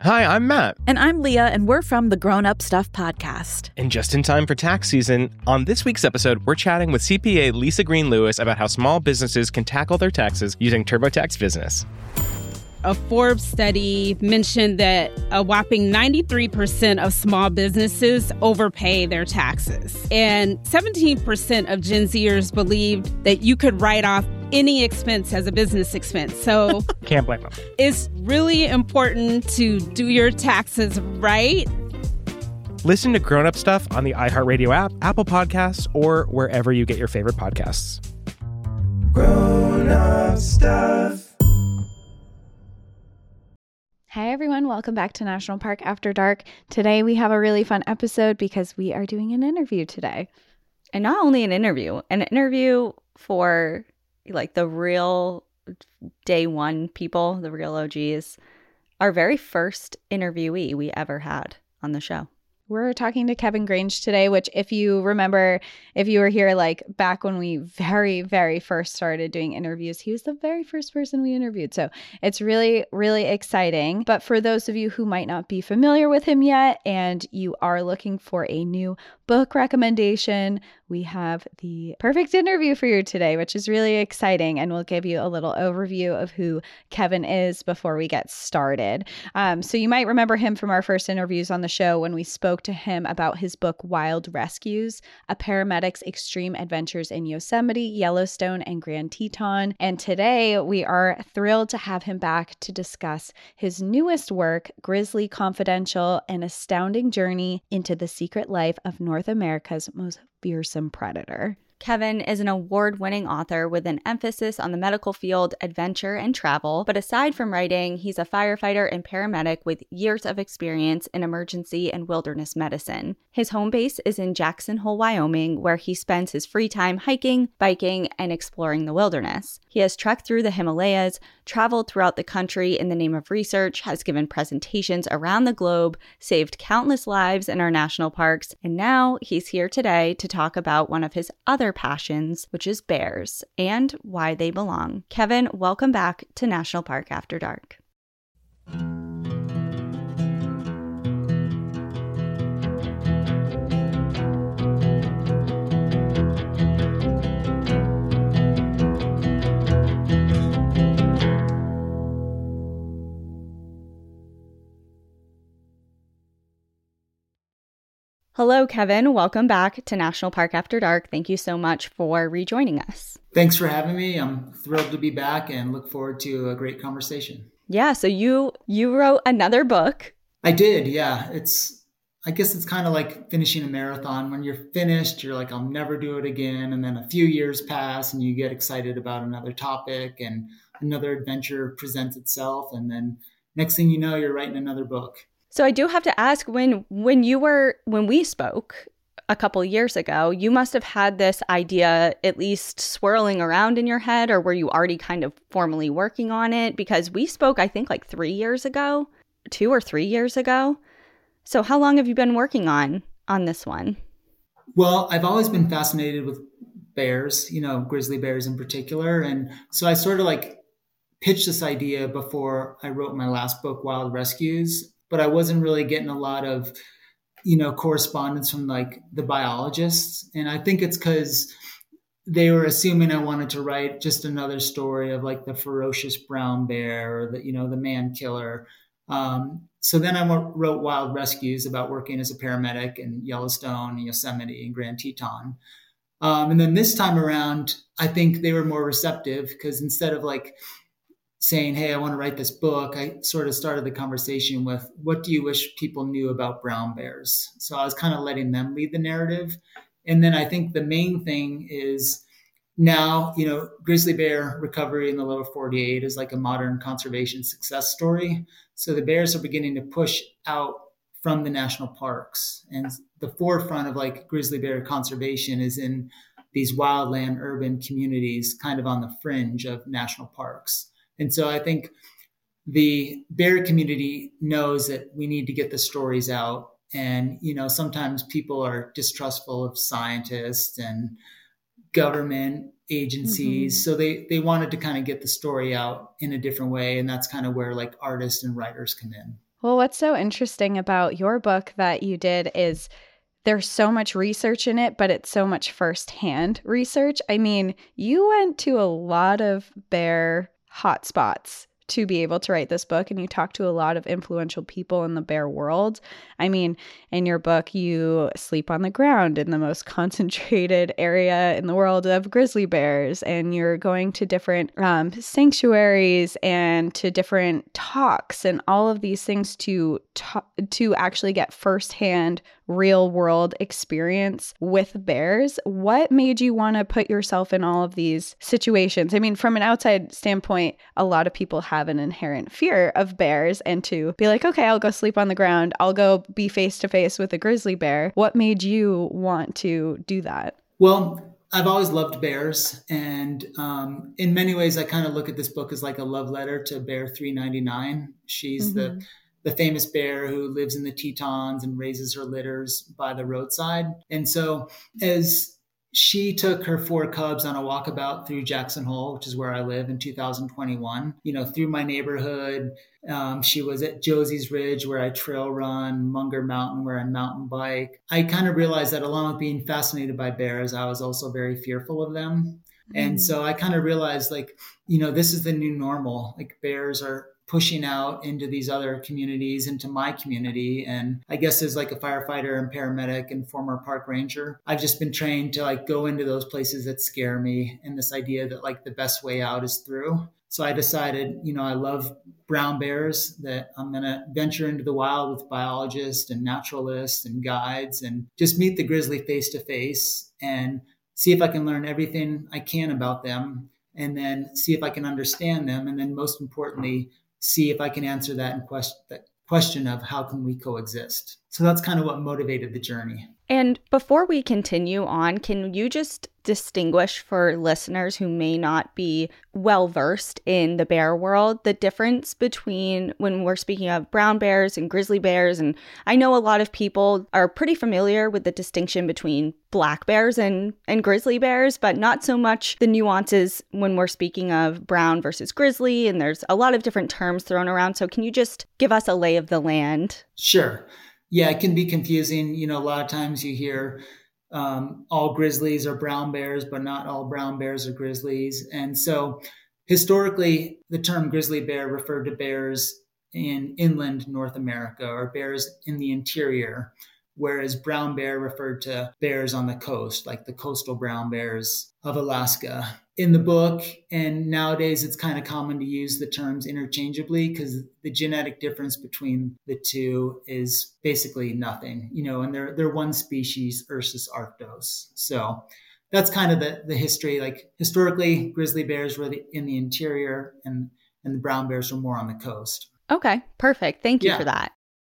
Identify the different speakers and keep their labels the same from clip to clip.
Speaker 1: Hi, I'm Matt.
Speaker 2: And I'm Leah, and we're from the Grown Up Stuff podcast.
Speaker 1: And just in time for tax season, on this week's episode, we're chatting with CPA Lisa Green-Lewis about how small businesses can tackle their taxes using TurboTax Business.
Speaker 3: A Forbes study mentioned that a whopping 93% of small businesses overpay their taxes. And 17% of Gen Zers believed that you could write off any expense as a business expense. So
Speaker 1: Can't blame them.
Speaker 3: It's really important to do your taxes right.
Speaker 1: Listen to Grown Up Stuff on the iHeartRadio app, Apple Podcasts, or wherever you get your favorite podcasts.
Speaker 4: Grown Up Stuff.
Speaker 5: Hi, everyone. Welcome back to National Park After Dark. Today, we have a really fun episode because we are doing an interview today.
Speaker 6: And not only an interview for like the real day one people, the real OGs, our very first interviewee we ever had on the show.
Speaker 5: We're talking to Kevin Grange today, which if you remember, if you were here like back when we very, very first started doing interviews, he was the very first person we interviewed. So it's really, really exciting. But for those of you who might not be familiar with him yet and you are looking for a new book recommendation, we have the perfect interview for you today, which is really exciting. And we'll give you a little overview of who Kevin is before we get started. So you might remember him from our first interviews on the show when we spoke to him about his book, Wild Rescues, A Paramedic's Extreme Adventures in Yosemite, Yellowstone, and Grand Teton. And today we are thrilled to have him back to discuss his newest work, Grizzly Confidential, an astounding journey into the secret life of North America's most fearsome predator.
Speaker 6: Kevin is an award-winning author with an emphasis on the medical field, adventure, and travel. But aside from writing, he's a firefighter and paramedic with years of experience in emergency and wilderness medicine. His home base is in Jackson Hole, Wyoming, where he spends his free time hiking, biking, and exploring the wilderness. He has trekked through the Himalayas, traveled throughout the country in the name of research, has given presentations around the globe, saved countless lives in our national parks, and now he's here today to talk about one of his other passions, which is bears, and why they belong. Kevin, welcome back to National Park After Dark. Hello, Kevin. Welcome back to National Park After Dark. Thank you so much for rejoining us.
Speaker 7: Thanks for having me. I'm thrilled to be back and look forward to a great conversation.
Speaker 6: Yeah, so you wrote another book.
Speaker 7: I did, yeah. I guess it's kind of like finishing a marathon. When you're finished, you're like, I'll never do it again. And then a few years pass and you get excited about another topic and another adventure presents itself. And then next thing you know, you're writing another book.
Speaker 6: So I do have to ask, when we spoke a couple years ago, you must have had this idea at least swirling around in your head, or were you already kind of formally working on it? Because we spoke, I think, like 3 years ago, 2 or 3 years ago. So how long have you been working on this one?
Speaker 7: Well, I've always been fascinated with bears, grizzly bears in particular. And so I sort of like pitched this idea before I wrote my last book, Wild Rescues. But I wasn't really getting a lot of, correspondence from like the biologists. And I think it's because they were assuming I wanted to write just another story of like the ferocious brown bear or the man killer. So then I wrote Wild Rescues about working as a paramedic in Yellowstone, Yosemite, and Grand Teton. And then this time around, I think they were more receptive because instead of like saying, hey, I want to write this book, I sort of started the conversation with, what do you wish people knew about brown bears? So I was kind of letting them lead the narrative. And then I think the main thing is now, grizzly bear recovery in the lower 48 is like a modern conservation success story. So the bears are beginning to push out from the national parks. And the forefront of like grizzly bear conservation is in these wildland urban communities kind of on the fringe of national parks. And so I think the bear community knows that we need to get the stories out. And, sometimes people are distrustful of scientists and government agencies. Mm-hmm. So they wanted to kind of get the story out in a different way. And that's kind of where like artists and writers come in.
Speaker 5: Well, what's so interesting about your book that you did is there's so much research in it, but it's so much firsthand research. I mean, you went to a lot of bear hotspots to be able to write this book, and you talked to a lot of influential people in the bear world. I mean, in your book, you sleep on the ground in the most concentrated area in the world of grizzly bears, and you're going to different sanctuaries and to different talks and all of these things to actually get firsthand real world experience with bears. What made you want to put yourself in all of these situations? I mean, from an outside standpoint, a lot of people have an inherent fear of bears, and to be like, okay, I'll go sleep on the ground, I'll go be face to face with a grizzly bear. What made you want to do that?
Speaker 7: Well, I've always loved bears. And in many ways, I kind of look at this book as like a love letter to Bear 399. She's the famous bear who lives in the Tetons and raises her litters by the roadside. And so as she took her 4 cubs on a walkabout through Jackson Hole, which is where I live, in 2021, through my neighborhood, she was at Josie's Ridge where I trail run, Munger Mountain where I mountain bike. I kind of realized that along with being fascinated by bears, I was also very fearful of them. And so I kind of realized this is the new normal. Like, bears are pushing out into these other communities, into my community. And I guess as like a firefighter and paramedic and former park ranger, I've just been trained to go into those places that scare me, and this idea that the best way out is through. So I decided, I love brown bears, that I'm going to venture into the wild with biologists and naturalists and guides and just meet the grizzly face to face and see if I can learn everything I can about them, and then see if I can understand them. And then most importantly, see if I can answer that question of how can we coexist. So that's kind of what motivated the journey.
Speaker 6: And before we continue on, can you just distinguish for listeners who may not be well versed in the bear world, the difference between when we're speaking of brown bears and grizzly bears? And I know a lot of people are pretty familiar with the distinction between black bears and grizzly bears, but not so much the nuances when we're speaking of brown versus grizzly. And there's a lot of different terms thrown around. So can you just give us a lay of the land?
Speaker 7: Sure. Yeah, it can be confusing. A lot of times you hear all grizzlies are brown bears, but not all brown bears are grizzlies. And so historically, the term grizzly bear referred to bears in inland North America or bears in the interior, whereas brown bear referred to bears on the coast, like the coastal brown bears of Alaska. In the book, and nowadays it's kind of common to use the terms interchangeably because the genetic difference between the two is basically nothing, and they're one species, Ursus arctos. So that's kind of the history. Like, historically, grizzly bears were in the interior and the brown bears were more on the coast.
Speaker 6: Okay, perfect. Thank you for that.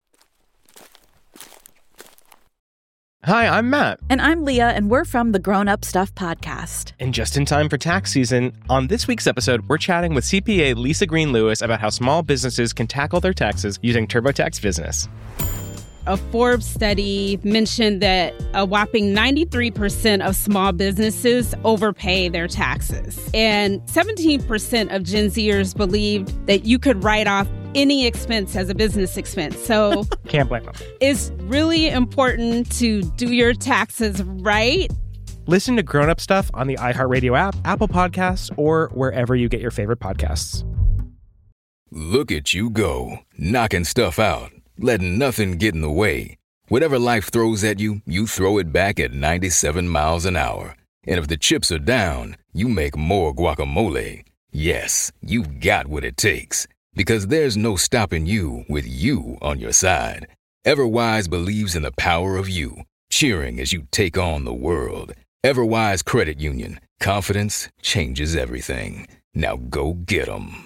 Speaker 1: Hi, I'm Matt.
Speaker 2: And I'm Leah, and we're from the Grown Up Stuff podcast.
Speaker 1: And just in time for tax season, on this week's episode, we're chatting with CPA Lisa Green Lewis about how small businesses can tackle their taxes using TurboTax Business.
Speaker 3: A Forbes study mentioned that a whopping 93% of small businesses overpay their taxes. And 17% of Gen Zers believed that you could write off any expense as a business expense. So
Speaker 1: can't blame them.
Speaker 3: It's really important to do your taxes right.
Speaker 1: Listen to Grown Up Stuff on the iHeartRadio app, Apple Podcasts, or wherever you get your favorite podcasts.
Speaker 8: Look at you go, knocking stuff out, letting nothing get in the way. Whatever life throws at you, you throw it back at 97 miles an hour. And if the chips are down, you make more guacamole. Yes, you've got what it takes. Because there's no stopping you with you on your side. Everwise believes in the power of you, cheering as you take on the world. Everwise Credit Union. Confidence changes everything. Now go get 'em.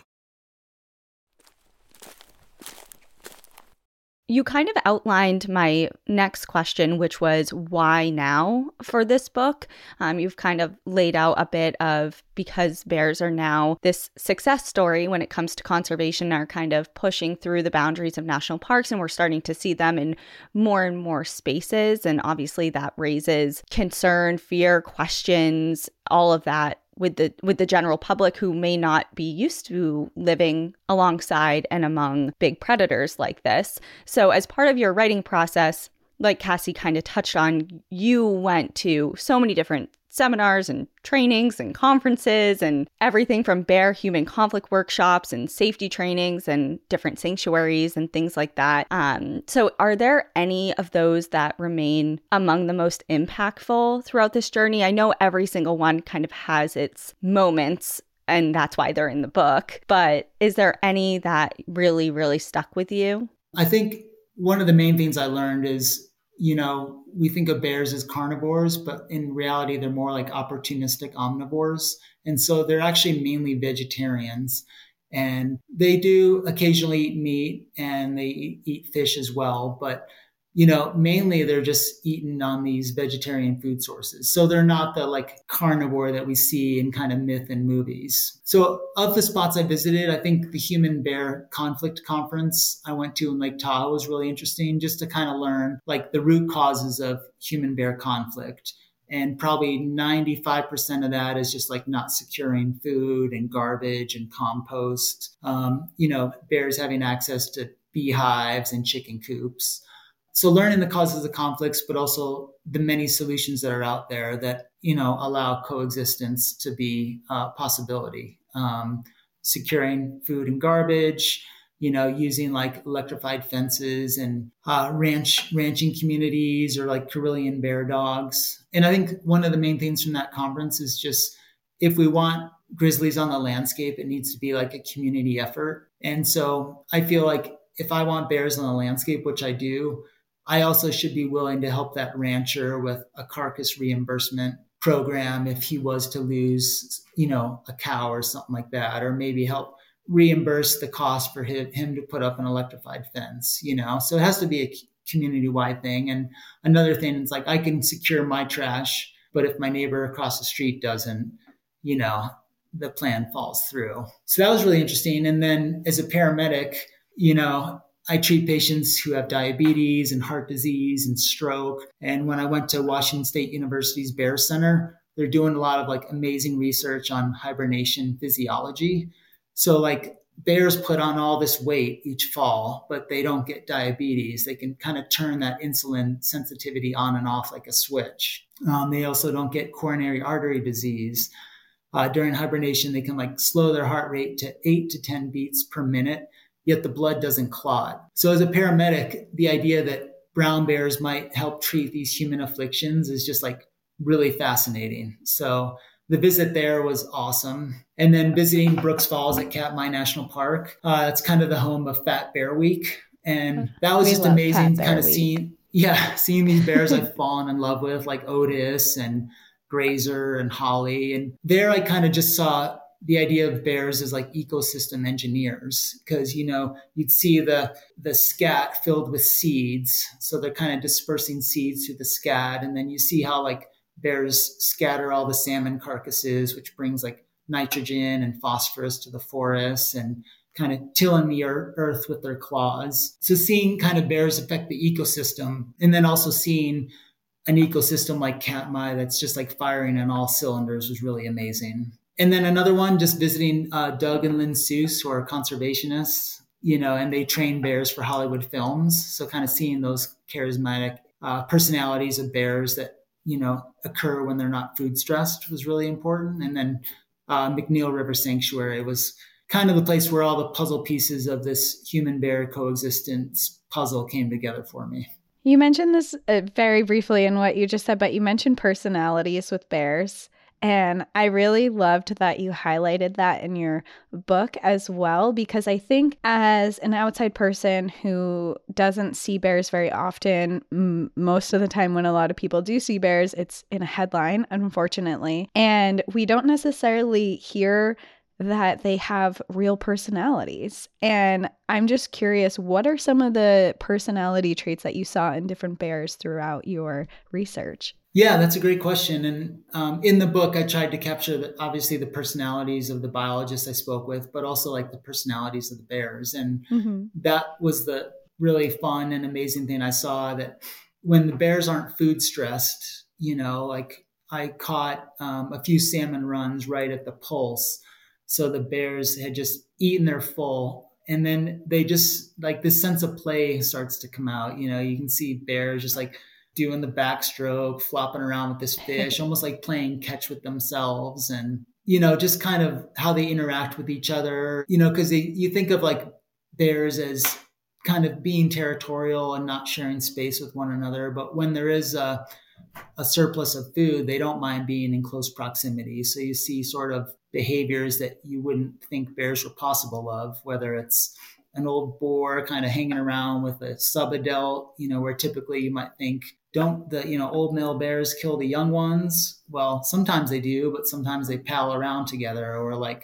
Speaker 6: You kind of outlined my next question, which was why now for this book? You've kind of laid out a bit of because bears are now this success story when it comes to conservation, are kind of pushing through the boundaries of national parks, and we're starting to see them in more and more spaces. And obviously that raises concern, fear, questions, all of that with the general public who may not be used to living alongside and among big predators like this. So as part of your writing process, like Cassie kind of touched on, you went to so many different seminars and trainings and conferences and everything from bear human conflict workshops and safety trainings and different sanctuaries and things like that. So are there any of those that remain among the most impactful throughout this journey? I know every single one kind of has its moments, and that's why they're in the book. But is there any that really, really stuck with you?
Speaker 7: I think one of the main things I learned is, we think of bears as carnivores, but in reality, they're more like opportunistic omnivores. And so they're actually mainly vegetarians. And they do occasionally eat meat and they eat fish as well. But, mainly they're just eaten on these vegetarian food sources. So they're not the like carnivore that we see in kind of myth and movies. So of the spots I visited, I think the Human Bear Conflict Conference I went to in Lake Tahoe was really interesting, just to kind of learn like the root causes of human bear conflict. And probably 95% of that is just like not securing food and garbage and compost, bears having access to beehives and chicken coops. So learning the causes of conflicts, but also the many solutions that are out there that, allow coexistence to be a possibility. Securing food and garbage, using like electrified fences and ranching communities or like Karelian bear dogs. And I think one of the main things from that conference is just, if we want grizzlies on the landscape, it needs to be like a community effort. And so I feel like if I want bears on the landscape, which I do, I also should be willing to help that rancher with a carcass reimbursement program if he was to lose, a cow or something like that, or maybe help reimburse the cost for him to put up an electrified fence, So it has to be a community-wide thing. And another thing is like, I can secure my trash, but if my neighbor across the street doesn't, the plan falls through. So that was really interesting. And then as a paramedic, I treat patients who have diabetes and heart disease and stroke. And when I went to Washington State University's Bear Center, they're doing a lot of like amazing research on hibernation physiology. So like bears put on all this weight each fall, but they don't get diabetes. They can kind of turn that insulin sensitivity on and off like a switch. They also don't get coronary artery disease. During hibernation, they can like slow their heart rate to 8 to 10 beats per minute, yet the blood doesn't clot. So as a paramedic, the idea that brown bears might help treat these human afflictions is just like really fascinating. So the visit there was awesome. And then visiting Brooks Falls at Katmai National Park, that's kind of the home of Fat Bear Week. And that was just amazing kind of seeing these bears I've fallen in love with, like Otis and Grazer and Holly. And there I kind of just saw the idea of bears as like ecosystem engineers, because, you'd see the scat filled with seeds. So they're kind of dispersing seeds through the scat. And then you see how like bears scatter all the salmon carcasses, which brings like nitrogen and phosphorus to the forests and kind of tilling the earth with their claws. So seeing kind of bears affect the ecosystem, and then also seeing an ecosystem like Katmai that's just like firing on all cylinders was really amazing. And then another one, just visiting Doug and Lynn Seuss, who are conservationists, and they train bears for Hollywood films. So kind of seeing those charismatic personalities of bears that, occur when they're not food stressed was really important. And then McNeil River Sanctuary was kind of the place where all the puzzle pieces of this human bear coexistence puzzle came together for me.
Speaker 5: You mentioned this very briefly in what you just said, but you mentioned personalities with bears. And I really loved that you highlighted that in your book as well, because I think as an outside person who doesn't see bears very often, most of the time when a lot of people do see bears, it's in a headline, unfortunately. And we don't necessarily hear that they have real personalities. And I'm just curious, what are some of the personality traits that you saw in different bears throughout your research?
Speaker 7: Yeah, that's a great question. And in the book, I tried to capture obviously the personalities of the biologists I spoke with, but also like the personalities of the bears. And that was the really fun and amazing thing I saw, that when the bears aren't food stressed, like I caught a few salmon runs right at the pulse. So the bears had just eaten their full. And then they just like this sense of play starts to come out. You know, you can see bears just like doing the backstroke, flopping around with this fish, almost like playing catch with themselves. And, you know, just kind of how they interact with each other, you know, because you think of like bears as kind of being territorial and not sharing space with one another. But when there is a surplus of food, they don't mind being in close proximity. So you see sort of behaviors that you wouldn't think bears were possible of, whether it's an old boar kind of hanging around with a sub-adult, you know, where typically you might think, don't the, you know, old male bears kill the young ones? Well, sometimes they do, but sometimes they pal around together, or like,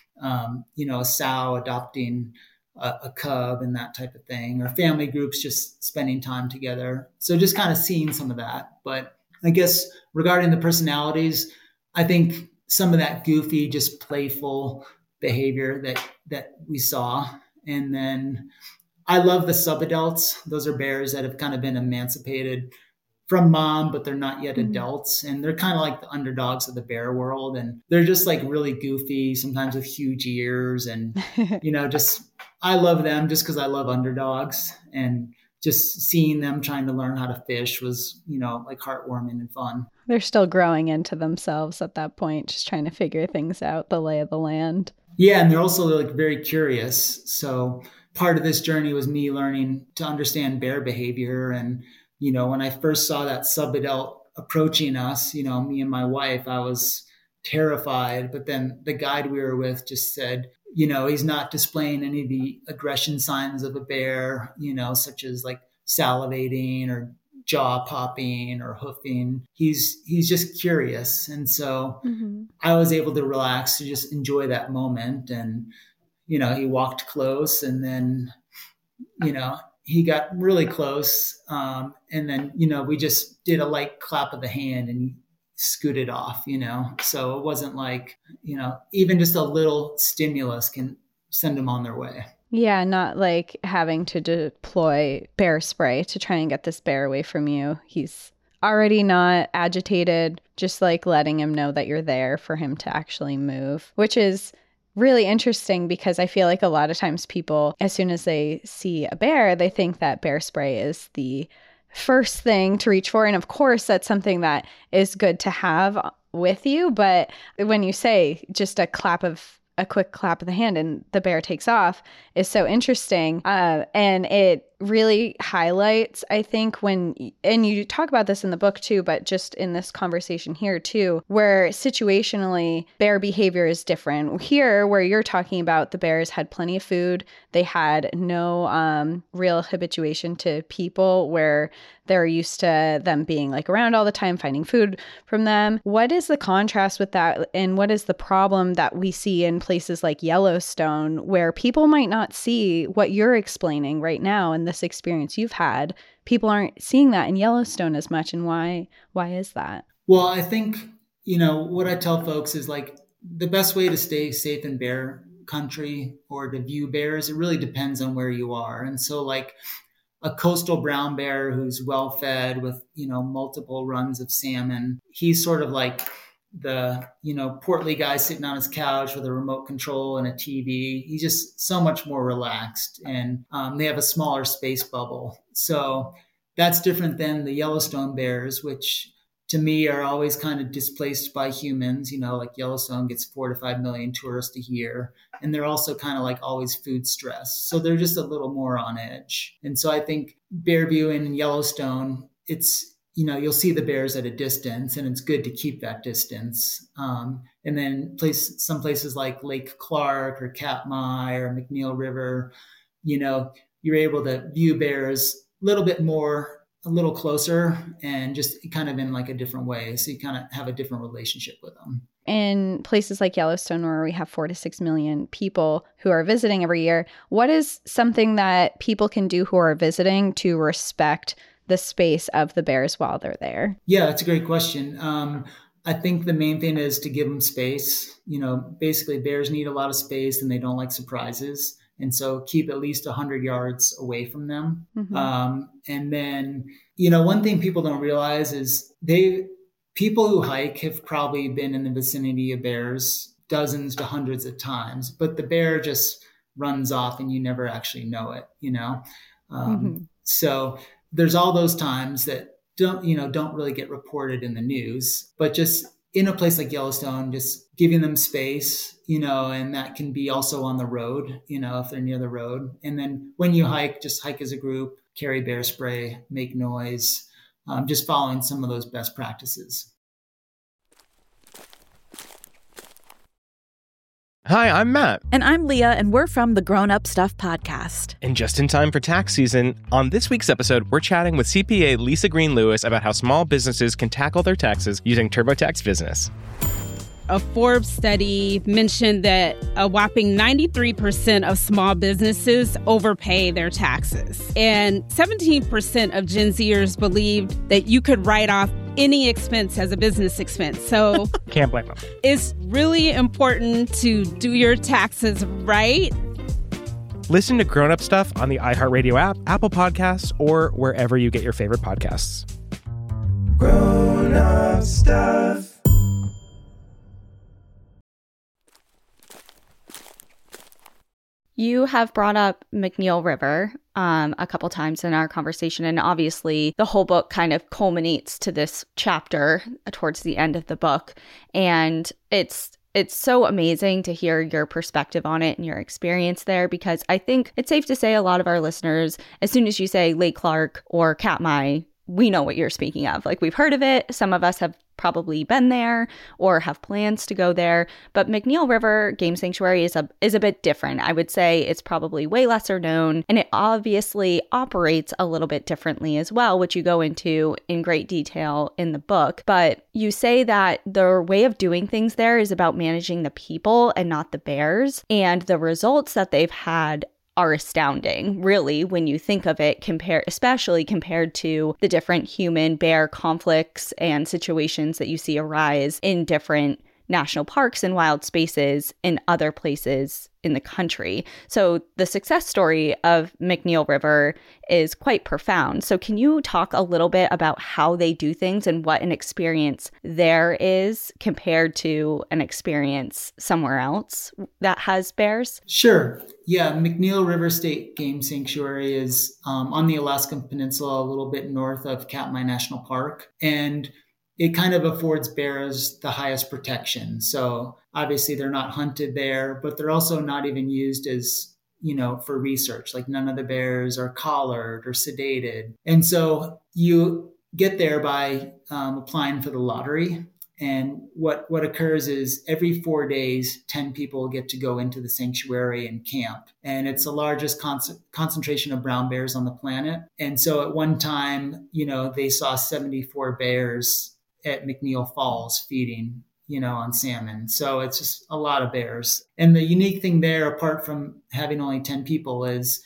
Speaker 7: you know, a sow adopting a cub and that type of thing, or family groups just spending time together. So just kind of seeing some of that. But I guess regarding the personalities, I think some of that goofy, just playful behavior that we saw. And then I love the subadults. Those are bears that have kind of been emancipated from mom, but they're not yet adults. And they're kind of like the underdogs of the bear world. And they're just like really goofy, sometimes with huge ears. And, you know, just, I love them just because I love underdogs. And just seeing them trying to learn how to fish was, you know, like heartwarming and fun.
Speaker 5: They're still growing into themselves at that point, just trying to figure things out, the lay of the land.
Speaker 7: Yeah. And they're also like very curious. So part of this journey was me learning to understand bear behavior. And, you know, when I first saw that subadult approaching us, you know, me and my wife, I was terrified. But then the guide we were with just said, you know, he's not displaying any of the aggression signs of a bear, you know, such as like salivating or jaw popping or hoofing. He's just curious. And so I was able to relax, to just enjoy that moment. And, you know, he walked close, and then, you know, he got really close. And then, you know, we just did a light clap of the hand and he scooted off, you know. So it wasn't like, you know, even just a little stimulus can send them on their way.
Speaker 5: Yeah, not like having to deploy bear spray to try and get this bear away from you. He's already not agitated, just like letting him know that you're there for him to actually move, which is really interesting because I feel like a lot of times people, as soon as they see a bear, they think that bear spray is the first thing to reach for. And of course, that's something that is good to have with you. But when you say just a quick clap of the hand and the bear takes off is so interesting. And it really highlights, I think, and you talk about this in the book too, but just in this conversation here too, where situationally bear behavior is different. Here, where you're talking about the bears had plenty of food, they had no real habituation to people where they're used to them being like around all the time, finding food from them. What is the contrast with that? And what is the problem that we see in places like Yellowstone where people might not see what you're explaining right now in this experience you've had? People aren't seeing that in Yellowstone as much. And why is that?
Speaker 7: Well, I think, you know, what I tell folks is like the best way to stay safe in bear country or to view bears, it really depends on where you are. And so like a coastal brown bear who's well fed with, you know, multiple runs of salmon, he's sort of like the, you know, portly guy sitting on his couch with a remote control and a TV. He's just so much more relaxed, and they have a smaller space bubble. So that's different than the Yellowstone bears, which to me are always kind of displaced by humans. You know, like Yellowstone gets 4 to 5 million tourists a year, and they're also kind of like always food stressed. So they're just a little more on edge. And so I think bear viewing in Yellowstone, it's, you know, you'll see the bears at a distance, and it's good to keep that distance. And then some places like Lake Clark or Katmai or McNeil River, you know, you're able to view bears a little bit more, a little closer, and just kind of in like a different way. So you kind of have a different relationship with them.
Speaker 5: In places like Yellowstone, where we have 4 to 6 million people who are visiting every year, what is something that people can do who are visiting to respect the space of the bears while they're there?
Speaker 7: Yeah, that's a great question. I think the main thing is to give them space. You know, basically bears need a lot of space and they don't like surprises. And so keep at least 100 yards away from them. And then, you know, one thing people don't realize is people who hike have probably been in the vicinity of bears dozens to hundreds of times, but the bear just runs off and you never actually know it, So there's all those times that don't really get reported in the news, but just in a place like Yellowstone, just giving them space, and that can be also on the road, if they're near the road. And then when you hike, just hike as a group, carry bear spray, make noise, just following some of those best practices.
Speaker 1: Hi, I'm Matt.
Speaker 2: And I'm Leah, and we're from the Grown Up Stuff podcast.
Speaker 1: And just in time for tax season, on this week's episode, we're chatting with CPA Lisa Green Lewis about how small businesses can tackle their taxes using TurboTax Business.
Speaker 3: A Forbes study mentioned that a whopping 93% of small businesses overpay their taxes. And 17% of Gen Zers believed that you could write off any expense as a business expense. So
Speaker 1: can't blame them.
Speaker 3: It's really important to do your taxes right.
Speaker 1: Listen to Grown Up Stuff on the iHeartRadio app, Apple Podcasts, or wherever you get your favorite podcasts.
Speaker 4: Grown Up Stuff.
Speaker 6: You have brought up McNeil River a couple times in our conversation, and obviously the whole book kind of culminates to this chapter towards the end of the book, and it's so amazing to hear your perspective on it and your experience there, because I think it's safe to say a lot of our listeners, as soon as you say Lake Clark or Katmai, we know what you're speaking of. Like, we've heard of it. Some of us have probably been there or have plans to go there. But McNeil River Game Sanctuary is a bit different. I would say it's probably way lesser known, and it obviously operates a little bit differently as well, which you go into in great detail in the book. But you say that their way of doing things there is about managing the people and not the bears, and the results that they've had are astounding, really, when you think of it, especially compared to the different human-bear conflicts and situations that you see arise in different national parks and wild spaces in other places in the country. So the success story of McNeil River is quite profound. So can you talk a little bit about how they do things and what an experience there is compared to an experience somewhere else that has bears?
Speaker 7: Sure. Yeah, McNeil River State Game Sanctuary is on the Alaskan Peninsula, a little bit north of Katmai National Park. And it kind of affords bears the highest protection. So obviously they're not hunted there, but they're also not even used as, for research. Like, none of the bears are collared or sedated. And so you get there by applying for the lottery. And what occurs is every 4 days, 10 people get to go into the sanctuary and camp. And it's the largest concentration of brown bears on the planet. And so at one time, they saw 74 bears at McNeil Falls feeding, on salmon. So it's just a lot of bears. And the unique thing there, apart from having only 10 people, is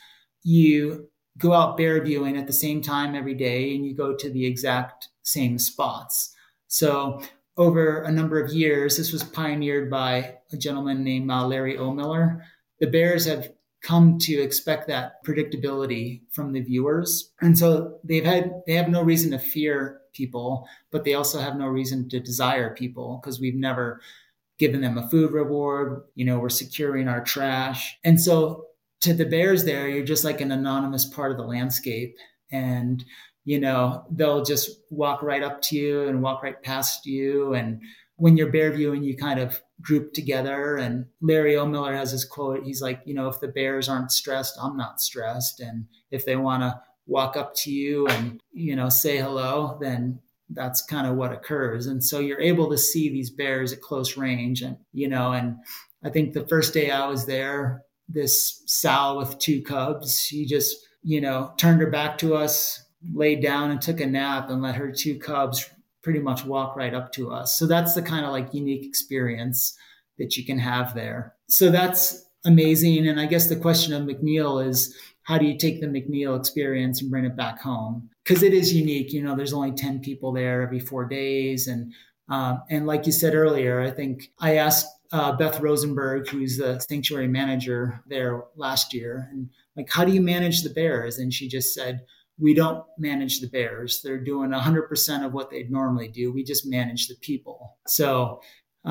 Speaker 7: you go out bear viewing at the same time every day, and you go to the exact same spots. So over a number of years, this was pioneered by a gentleman named Larry O'Miller. The bears have come to expect that predictability from the viewers. And so they have no reason to fear people, but they also have no reason to desire people, because we've never given them a food reward. We're securing our trash. And so to the bears there, you're just like an anonymous part of the landscape. And, they'll just walk right up to you and walk right past you. And when you're bear viewing, you kind of group together. And Larry O'Miller has this quote. He's like, if the bears aren't stressed, I'm not stressed. And if they want to walk up to you and, say hello, then that's kind of what occurs. And so you're able to see these bears at close range. And, and I think the first day I was there, this sow with 2 cubs, she just, turned her back to us, laid down and took a nap, and let her 2 cubs pretty much walk right up to us. So that's the kind of like unique experience that you can have there. So that's amazing. And I guess the question of McNeil is, how do you take the McNeil experience and bring it back home? Because it is unique. There's only 10 people there every 4 days. And like you said earlier, I think I asked Beth Rosenberg, who's the sanctuary manager there last year, and like, how do you manage the bears? And she just said, we don't manage the bears. They're doing 100% of what they'd normally do. We just manage the people. So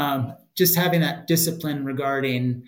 Speaker 7: just having that discipline regarding,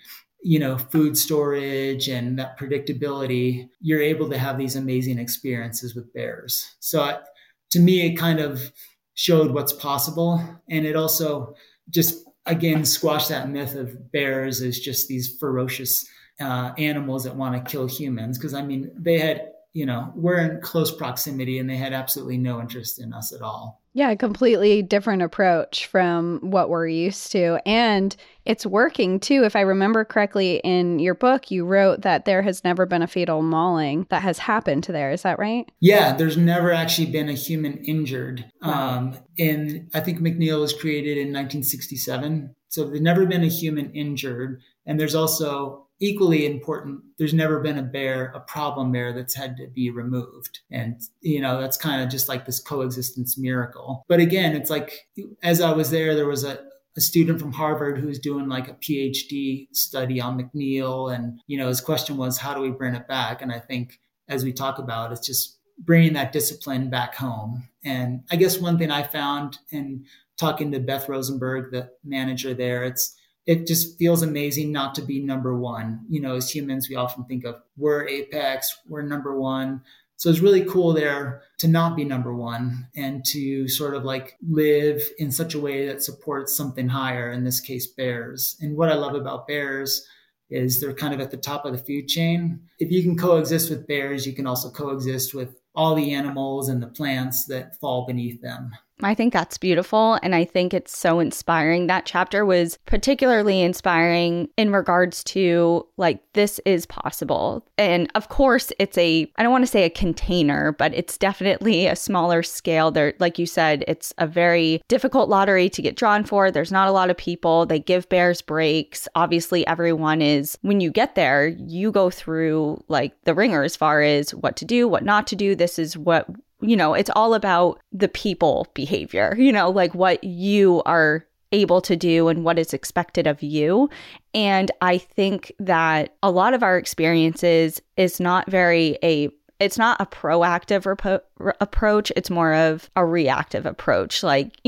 Speaker 7: food storage and that predictability, you're able to have these amazing experiences with bears. So to me, it kind of showed what's possible. And it also just, again, squashed that myth of bears as just these ferocious animals that want to kill humans. Because, they had, we're in close proximity and they had absolutely no interest in us at all.
Speaker 5: Yeah, a completely different approach from what we're used to. And it's working too. If I remember correctly, in your book, you wrote that there has never been a fatal mauling that has happened to there. Is that right?
Speaker 7: Yeah, there's never actually been a human injured. Wow. And I think McNeil was created in 1967. So there's never been a human injured. And there's also, equally important, there's never been a problem bear that's had to be removed. And, that's kind of just like this coexistence miracle. But again, it's like, as I was there was a student from Harvard who was doing like a PhD study on McNeil. And, his question was, how do we bring it back? And I think, as we talk about, it's just bringing that discipline back home. And I guess one thing I found in talking to Beth Rosenberg, the manager there, it just feels amazing not to be number one. As humans, we often think of we're apex, we're number one. So it's really cool there to not be number one and to sort of like live in such a way that supports something higher, in this case, bears. And what I love about bears is they're kind of at the top of the food chain. If you can coexist with bears, you can also coexist with all the animals and the plants that fall beneath them.
Speaker 6: I think that's beautiful. And I think it's so inspiring. That chapter was particularly inspiring in regards to like, this is possible. And of course, it's I don't want to say a container, but it's definitely a smaller scale. There, like you said, it's a very difficult lottery to get drawn for. There's not a lot of people. They give bears breaks. Obviously, everyone is, when you get there, you go through like the ringer as far as what to do, what not to do. This is what, it's all about the people behavior, like what you are able to do and what is expected of you. And I think that a lot of our experiences is not it's not a proactive approach. It's more of a reactive approach.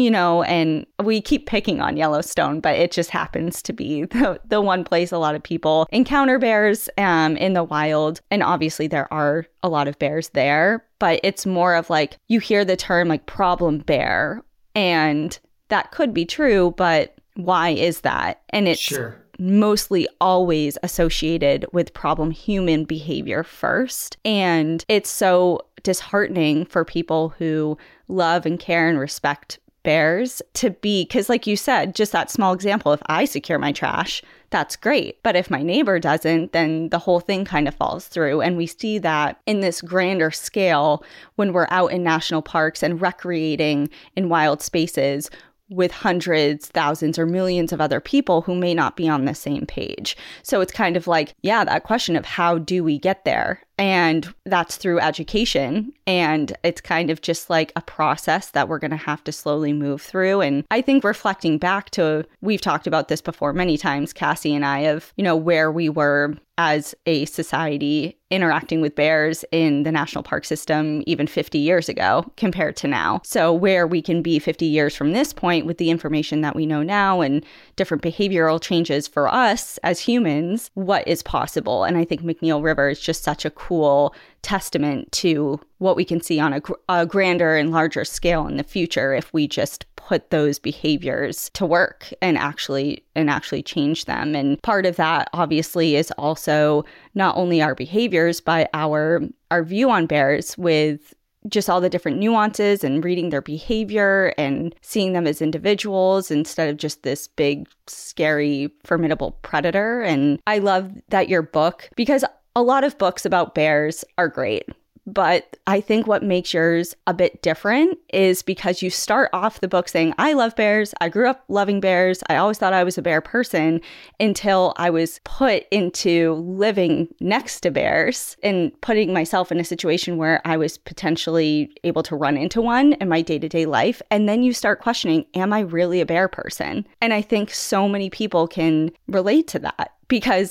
Speaker 6: And we keep picking on Yellowstone, but it just happens to be the one place a lot of people encounter bears in the wild. And obviously there are a lot of bears there, but it's more of like, you hear the term like problem bear, and that could be true, but why is that? And it's
Speaker 7: sure.
Speaker 6: Mostly always associated with problem human behavior first. And it's so disheartening for people who love and care and respect bears to be, because like you said, just that small example, if I secure my trash, that's great. But if my neighbor doesn't, then the whole thing kind of falls through. And we see that in this grander scale when we're out in national parks and recreating in wild spaces with hundreds, thousands, or millions of other people who may not be on the same page. So it's kind of like, that question of how do we get there? And that's through education. And it's kind of just like a process that we're going to have to slowly move through. And I think reflecting back to, we've talked about this before many times, Cassie and I, of, where we were as a society interacting with bears in the national park system even 50 years ago compared to now. So where we can be 50 years from this point with the information that we know now and different behavioral changes for us as humans, what is possible? And I think McNeil River is just such a cool testament to what we can see on a grander and larger scale in the future if we just put those behaviors to work and actually change them. And part of that obviously is also not only our behaviors, but our view on bears with just all the different nuances and reading their behavior and seeing them as individuals instead of just this big, scary, formidable predator. And I love that your book, because a lot of books about bears are great, but I think what makes yours a bit different is because you start off the book saying, I love bears. I grew up loving bears. I always thought I was a bear person until I was put into living next to bears and putting myself in a situation where I was potentially able to run into one in my day-to-day life. And then you start questioning, am I really a bear person? And I think so many people can relate to that because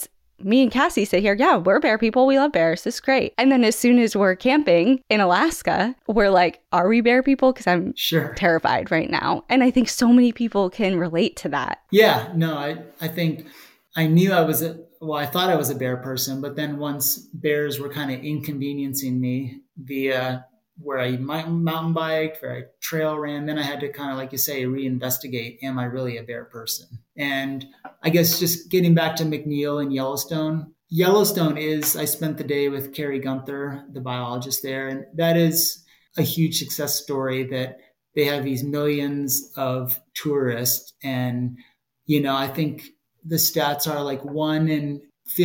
Speaker 6: me and Cassie sit here. Yeah, we're bear people. We love bears. This is great. And then as soon as we're camping in Alaska, we're like, are we bear people? Because I'm terrified right now. And I think so many people can relate to that.
Speaker 7: Yeah, no, I think I knew I thought I was a bear person, but then once bears were kind of inconveniencing me via where I mountain biked, where I trail ran, then I had to kind of, like you say, reinvestigate, am I really a bear person? And I guess just getting back to McNeil and Yellowstone. Yellowstone I spent the day with Carrie Gunther, the biologist there, and that is a huge success story that they have these millions of tourists. And, I think the stats are like 1 in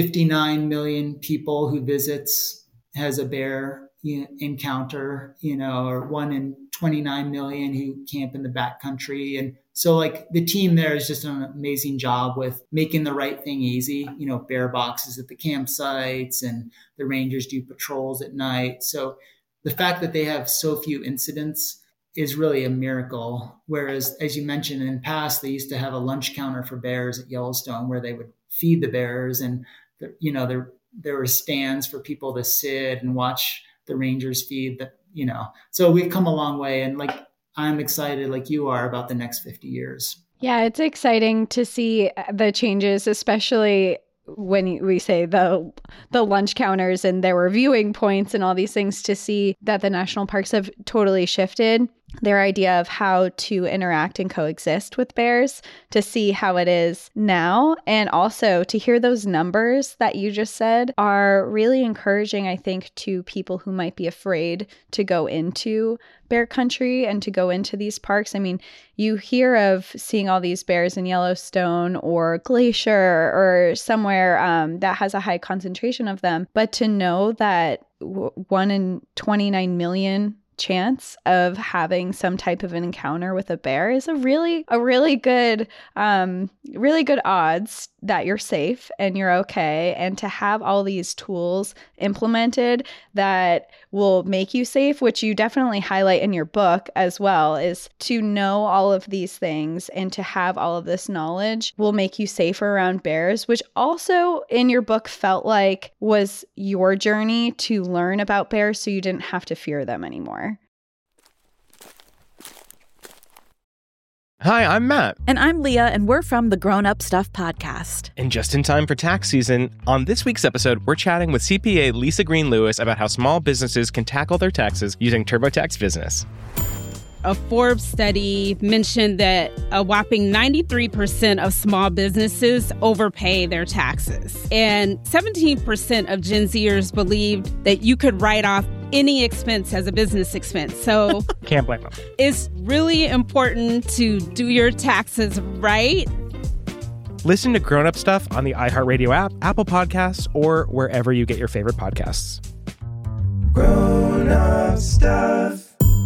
Speaker 7: 59 million people who visits has a bear encounter, or 1 in 29 million who camp in the backcountry. And so like the team there has just done an amazing job with making the right thing easy, bear boxes at the campsites, and the rangers do patrols at night. So the fact that they have so few incidents is really a miracle. Whereas, as you mentioned, in the past, they used to have a lunch counter for bears at Yellowstone where they would feed the bears, and there were stands for people to sit and watch the rangers feed so we've come a long way, and like I'm excited like you are about the next 50 years.
Speaker 5: Yeah, it's exciting to see the changes, especially when we say the lunch counters and there were viewing points and all these things, to see that the national parks have totally shifted their idea of how to interact and coexist with bears, to see how it is now. And also to hear those numbers that you just said are really encouraging, I think, to people who might be afraid to go into bear country and to go into these parks. I mean, you hear of seeing all these bears in Yellowstone or Glacier or somewhere that has a high concentration of them, but to know that 1 in 29 million chance of having some type of an encounter with a bear is a really good odds that you're safe and you're okay. And to have all these tools implemented that will make you safe, which you definitely highlight in your book as well, is to know all of these things and to have all of this knowledge will make you safer around bears, which also in your book felt like was your journey to learn about bears so you didn't have to fear them anymore.
Speaker 1: Hi, I'm Matt.
Speaker 2: And I'm Leah, and we're from the Grown Up Stuff podcast.
Speaker 1: And just in time for tax season, on this week's episode, we're chatting with CPA Lisa Green Lewis about how small businesses can tackle their taxes using TurboTax Business.
Speaker 3: A Forbes study mentioned that a whopping 93% of small businesses overpay their taxes. And 17% of Gen Zers believed that you could write off any expense as a business expense. So
Speaker 1: can't blame them.
Speaker 3: It's really important to do your taxes right.
Speaker 1: Listen to Grown Up Stuff on the iHeartRadio app, Apple Podcasts, or wherever you get your favorite podcasts.
Speaker 4: Grown Up Stuff.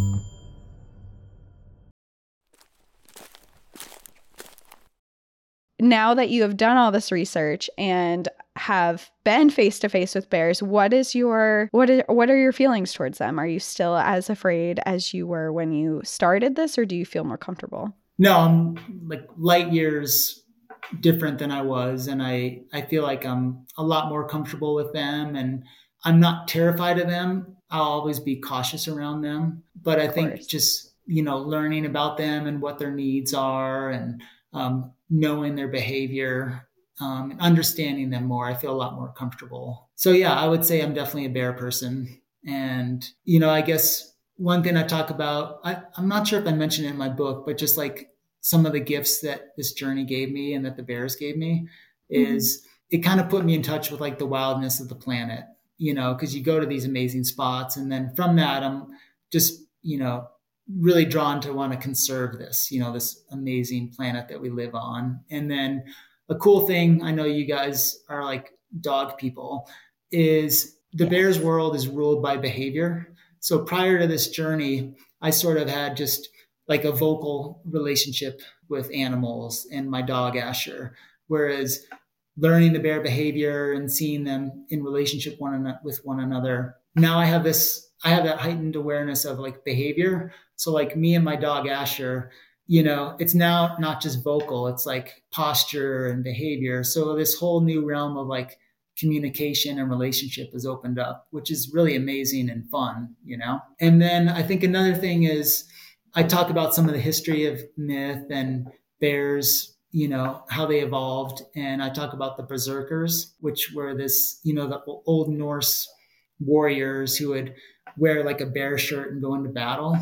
Speaker 5: Now that you have done all this research and have been face to face with bears, what are your feelings towards them? Are you still as afraid as you were when you started this, or do you feel more comfortable?
Speaker 7: No, I'm like light years different than I was, and I feel like I'm a lot more comfortable with them, and I'm not terrified of them. I'll always be cautious around them, but I think just learning about them and what their needs are, and knowing their behavior, and understanding them more, I feel a lot more comfortable. So yeah, I would say I'm definitely a bear person. And, I guess one thing I talk about, I'm not sure if I mentioned it in my book, but just like some of the gifts that this journey gave me and that the bears gave me is it kind of put me in touch with like the wildness of the planet, because you go to these amazing spots. And then from that, I'm just, really drawn to want to conserve this, this amazing planet that we live on. And then a cool thing, I know you guys are like dog people, is the bear's world is ruled by behavior. So prior to this journey, I sort of had just like a vocal relationship with animals and my dog Asher, whereas learning the bear behavior and seeing them in relationship with one another, now I have that heightened awareness of like behavior. So like me and my dog Asher, it's now not just vocal, it's like posture and behavior. So this whole new realm of like communication and relationship has opened up, which is really amazing and fun, And then I think another thing is I talk about some of the history of myth and bears, how they evolved. And I talk about the berserkers, which were this, the old Norse warriors who would wear like a bear shirt and go into battle.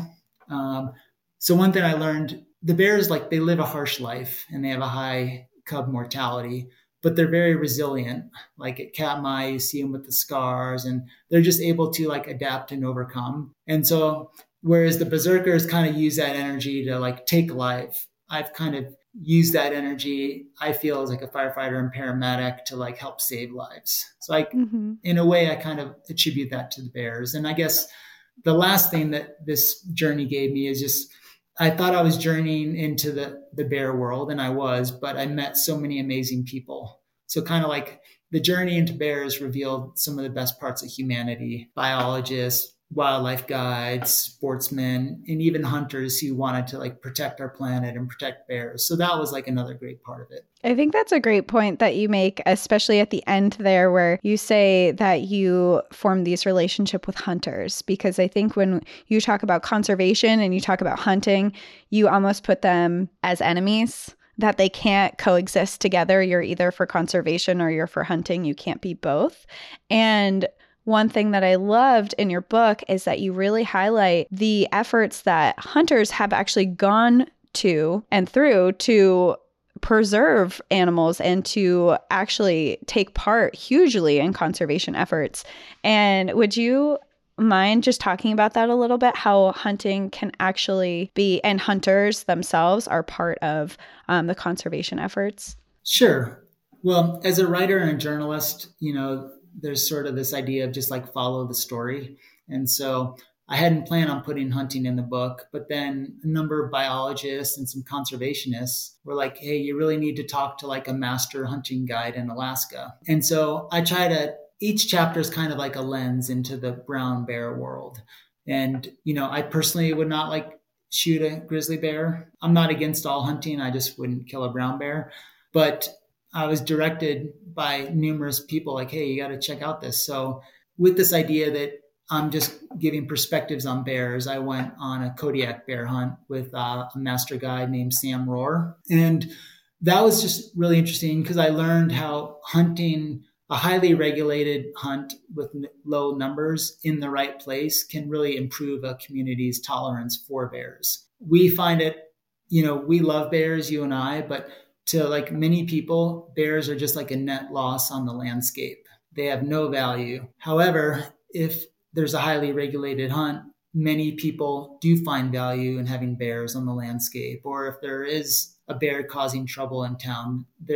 Speaker 7: So one thing I learned, the bears, they live a harsh life and they have a high cub mortality, but they're very resilient. Like at Katmai, you see them with the scars and they're just able to adapt and overcome. And so, whereas the berserkers kind of use that energy to take life, I've kind of used that energy, I feel, as a firefighter and paramedic to help save lives. So in a way, I kind of attribute that to the bears. And I guess the last thing that this journey gave me is just, I thought I was journeying into the bear world, and I was, but I met so many amazing people. So kind of the journey into bears revealed some of the best parts of humanity: biologists, wildlife guides, sportsmen, and even hunters who wanted to protect our planet and protect bears. So that was another great part of it.
Speaker 5: I think that's a great point that you make, especially at the end there, where you say that you form these relationships with hunters, because I think when you talk about conservation and you talk about hunting, you almost put them as enemies, that they can't coexist together. You're either for conservation or you're for hunting. You can't be both. And one thing that I loved in your book is that you really highlight the efforts that hunters have actually gone to and through to preserve animals and to actually take part hugely in conservation efforts. And would you mind just talking about that a little bit, how hunting can actually be, and hunters themselves are part of the conservation efforts?
Speaker 7: Sure. Well, as a writer and a journalist, there's sort of this idea of just follow the story. And so I hadn't planned on putting hunting in the book, but then a number of biologists and some conservationists were like, hey, you really need to talk to a master hunting guide in Alaska. And so I try to, each chapter is kind of like a lens into the brown bear world. And, I personally would not shoot a grizzly bear. I'm not against all hunting. I just wouldn't kill a brown bear. But I was directed by numerous people hey, you got to check out this. So with this idea that I'm just giving perspectives on bears, I went on a Kodiak bear hunt with a master guide named Sam Rohr. And that was just really interesting because I learned how hunting a highly regulated hunt with low numbers in the right place can really improve a community's tolerance for bears. We find it, we love bears, you and I, but to many people, bears are just a net loss on the landscape. They have no value. However, if there's a highly regulated hunt, many people do find value in having bears on the landscape. Or if there is a bear causing trouble in town, they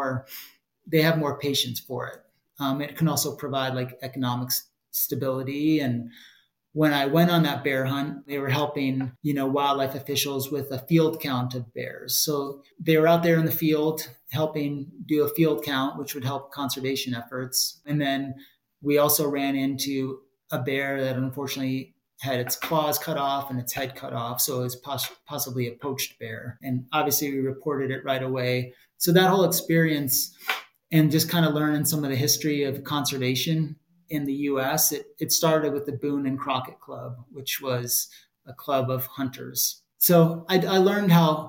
Speaker 7: have more patience for it. It can also provide economic stability. And when I went on that bear hunt, they were helping, wildlife officials with a field count of bears. So they were out there in the field helping do a field count, which would help conservation efforts. And then we also ran into a bear that unfortunately had its claws cut off and its head cut off. So it was possibly a poached bear. And obviously we reported it right away. So that whole experience and just kind of learning some of the history of conservation in the U.S., it started with the Boone and Crockett Club, which was a club of hunters. So I learned how,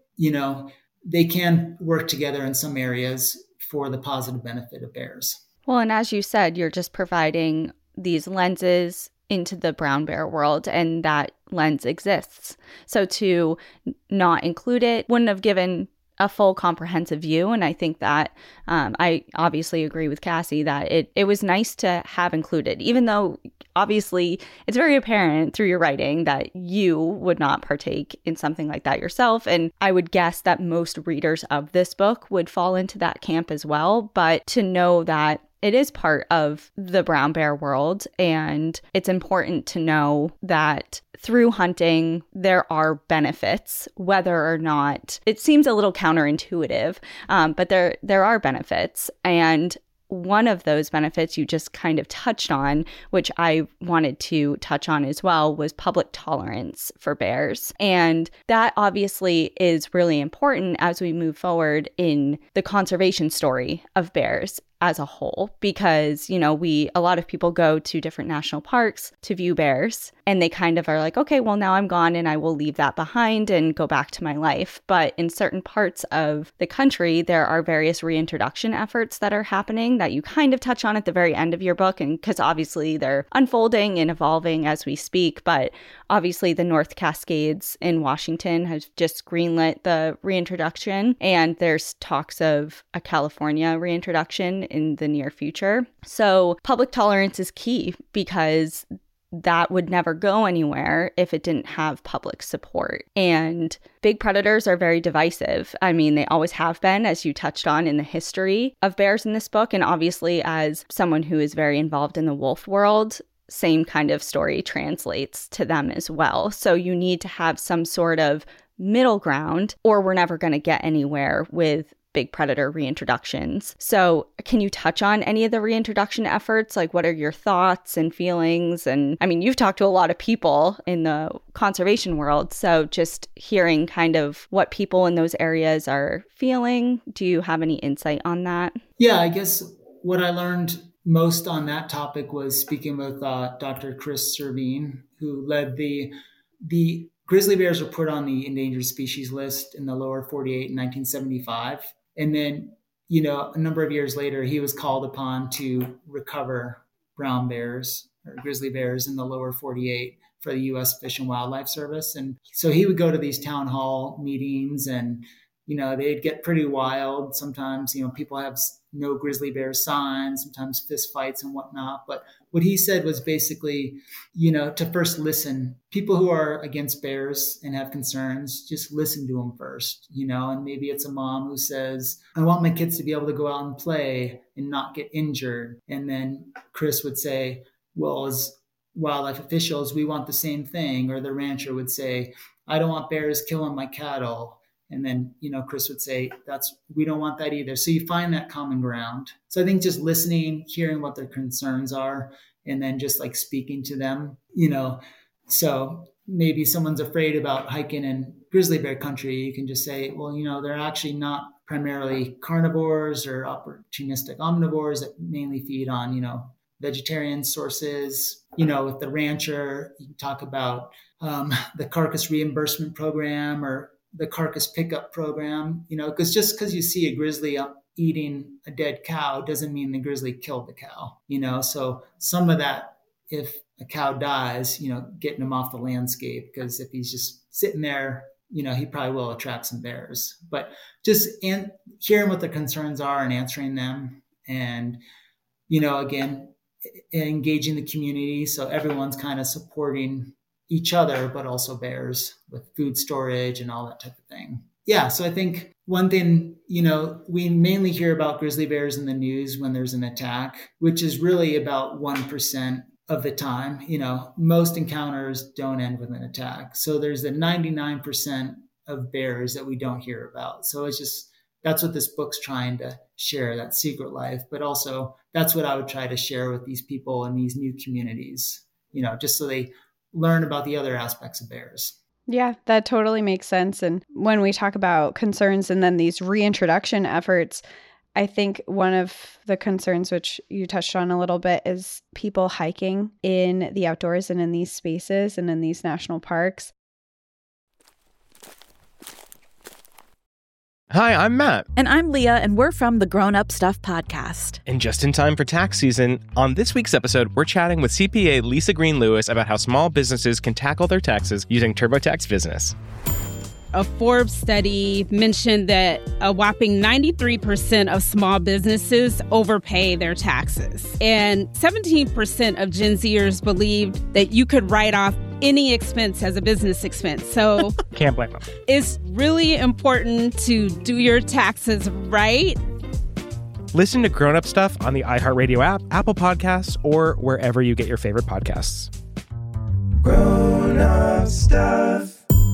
Speaker 7: they can work together in some areas for the positive benefit of bears.
Speaker 6: Well, and as you said, you're just providing these lenses into the brown bear world, and that lens exists. So to not include it wouldn't have given a full comprehensive view. And I think that I obviously agree with Cassie that it was nice to have included, even though obviously it's very apparent through your writing that you would not partake in something like that yourself. And I would guess that most readers of this book would fall into that camp as well. But to know that it is part of the brown bear world, and it's important to know that through hunting, there are benefits, whether or not it seems a little counterintuitive, but there are benefits. And one of those benefits you just kind of touched on, which I wanted to touch on as well, was public tolerance for bears. And that obviously is really important as we move forward in the conservation story of bears. as a whole, because, you know, a lot of people go to different national parks to view bears, and they kind of are like, okay, well, now I'm gone and I will leave that behind and go back to my life. But in certain parts of the country, there are various reintroduction efforts that are happening that you kind of touch on at the very end of your book, and because obviously they're unfolding and evolving as we speak. But obviously the North Cascades in Washington has just greenlit the reintroduction, and there's talks of a California reintroduction in the near future. So public tolerance is key, because that would never go anywhere if it didn't have public support. And big predators are very divisive. I mean, they always have been, as you touched on in the history of bears in this book. And obviously, as someone who is very involved in the wolf world, same kind of story translates to them as well. So you need to have some sort of middle ground, or we're never going to get anywhere with big predator reintroductions. So can you touch on any of the reintroduction efforts? Like, what are your thoughts and feelings? And I mean, you've talked to a lot of people in the conservation world, so just hearing kind of what people in those areas are feeling. Do you have any insight on that?
Speaker 7: Yeah, I guess what I learned most on that topic was speaking with Dr. Chris Servine, who led the grizzly bears were put on the endangered species list in the lower 48 in 1975. And then, you know, a number of years later, he was called upon to recover brown bears or grizzly bears in the lower 48 for the U.S. Fish and Wildlife Service. And so he would go to these town hall meetings, and, you know, they'd get pretty wild. Sometimes, you know, people have no grizzly bear signs, sometimes fist fights and whatnot. But what he said was basically, you know, to first listen. People who are against bears and have concerns, just listen to them first, you know, and maybe it's a mom who says, I want my kids to be able to go out and play and not get injured. And then Chris would say, well, as wildlife officials, we want the same thing. Or the rancher would say, I don't want bears killing my cattle. And then, you know, Chris would say, we don't want that either. So you find that common ground. So I think just listening, hearing what their concerns are, and then just like speaking to them, you know. So maybe someone's afraid about hiking in grizzly bear country. You can just say, well, you know, they're actually not primarily carnivores or opportunistic omnivores that mainly feed on, you know, vegetarian sources. You know, with the rancher, you can talk about the carcass reimbursement program or the carcass pickup program, you know, because just because you see a grizzly eating a dead cow doesn't mean the grizzly killed the cow, you know. So some of that, if a cow dies, you know, getting him off the landscape, because if he's just sitting there, you know, he probably will attract some bears. But just hearing what the concerns are and answering them, and, you know, again, engaging the community. So everyone's kind of supporting each other, but also bears with food storage and all that type of thing. Yeah. So I think one thing, you know, we mainly hear about grizzly bears in the news when there's an attack, which is really about 1% of the time. You know, most encounters don't end with an attack. So there's the 99% of bears that we don't hear about. So it's just, that's what this book's trying to share, that secret life. But also that's what I would try to share with these people in these new communities, you know, just so they learn about the other aspects of bears.
Speaker 5: Yeah, that totally makes sense. And when we talk about concerns and then these reintroduction efforts, I think one of the concerns, which you touched on a little bit, is people hiking in the outdoors and in these spaces and in these national parks.
Speaker 1: Hi, I'm Matt.
Speaker 2: And I'm Leah, and we're from the Grown Up Stuff podcast.
Speaker 1: And just in time for tax season, on this week's episode, we're chatting with CPA Lisa Green Lewis about how small businesses can tackle their taxes using TurboTax Business.
Speaker 3: A Forbes study mentioned that a whopping 93% of small businesses overpay their taxes. And 17% of Gen Zers believed that you could write off any expense as a business expense. So
Speaker 1: can't blame them.
Speaker 3: It's really important to do your taxes right.
Speaker 1: Listen to Grown Up Stuff on the iHeartRadio app, Apple Podcasts, or wherever you get your favorite podcasts.
Speaker 4: Grown Up Stuff.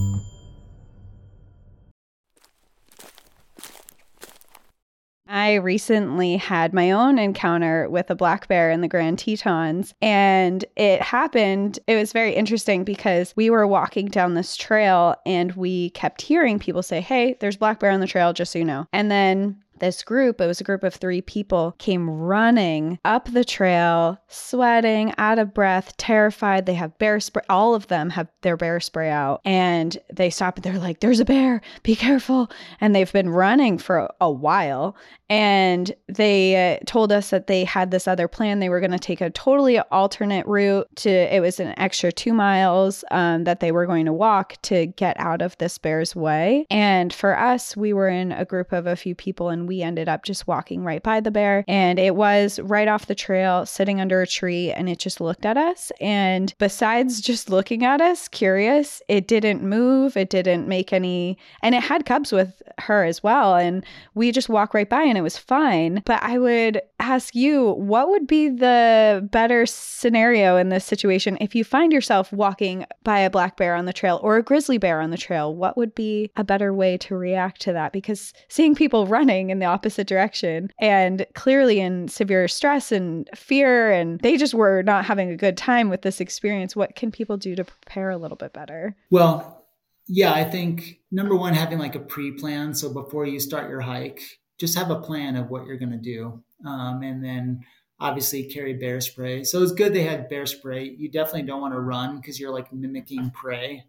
Speaker 5: I recently had my own encounter with a black bear in the Grand Tetons, and it was very interesting because we were walking down this trail and we kept hearing people say, hey, there's black bear on the trail, just so you know. And then this group, it was a group of 3 people, came running up the trail, sweating, out of breath, terrified. They have bear spray. All of them have their bear spray out. And they stop and they're like, there's a bear, be careful. And they've been running for a while. And they told us that they had this other plan. They were going to take a totally alternate route it was an extra 2 miles that they were going to walk to get out of this bear's way. And for us, we were in a group of a few people and we ended up just walking right by the bear. And it was right off the trail, sitting under a tree, and it just looked at us. And besides just looking at us, curious, it didn't move. It didn't make any, and it had cubs with her as well. And we just walked right by and it was fine. But I would ask you, what would be the better scenario in this situation if you find yourself walking by a black bear on the trail or a grizzly bear on the trail? What would be a better way to react to that? Because seeing people running in the opposite direction and clearly in severe stress and fear, and they just were not having a good time with this experience, what can people do to prepare a little bit better?
Speaker 7: Well, yeah, I think number one, having like a pre-plan. So before you start your hike, just have a plan of what you're going to do. And then obviously carry bear spray. So it's good they had bear spray. You definitely don't want to run because you're like mimicking prey.